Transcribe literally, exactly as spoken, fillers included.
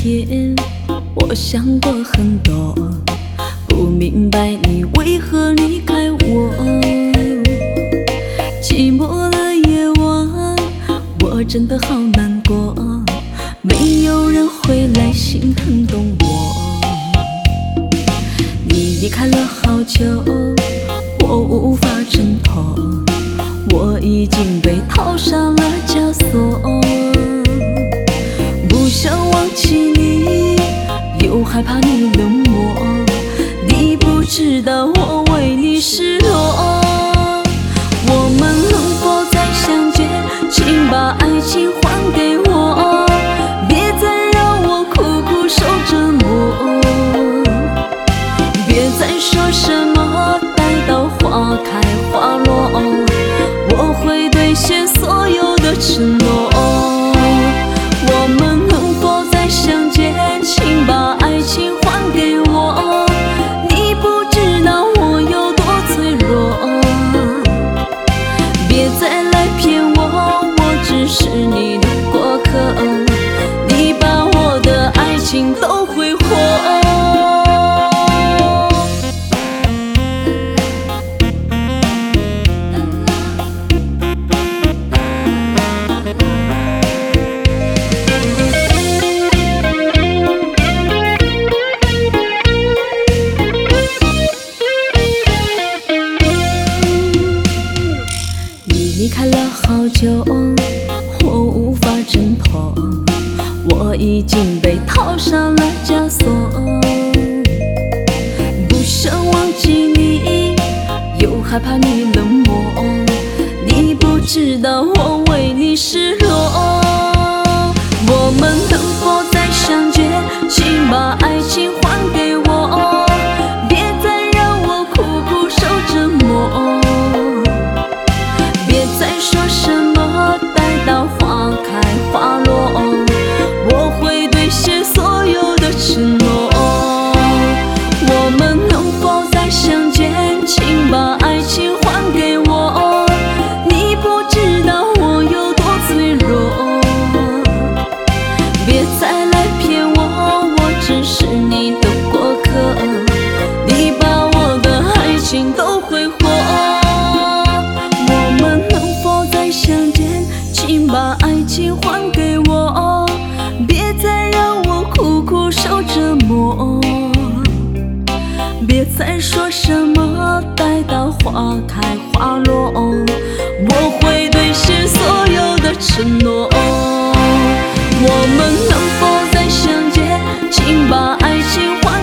天，我想过很多，不明白你为何离开我。寂寞的夜晚，我真的好难过，没有人会来心疼懂我。你离开了好久，我无法挣脱，我已经被套上了枷锁。不想忘记你，又害怕你冷漠，你不知道我为你失落。我们能否再相见，请把爱情还给我，别再让我苦苦受折磨。别再说什么待到花开花落，我会兑现所有的承诺。我们能否再相见，请把爱情还给我，你不知道我有多脆弱。别再来骗我，我只是你的过客，你把我的爱情都挥霍。离开了好久，我无法挣脱，我已经被套上了枷锁。不想忘记你，又害怕你冷漠，你不知道我为你失落。我们能否再相见，请把爱情还给我，别再让我苦苦受折磨。再说什么待到花开花落，我会兑现所有的承诺。我们能否再相见，请把爱情还给我，你不知道我有多脆弱。别再来骗我，我只是你的过客，你把我的爱情都挥霍。请把爱情还给我，别再让我苦苦受折磨。别再说什么待到花开花落，我会兑现所有的承诺。我们能否再相见，请把爱情还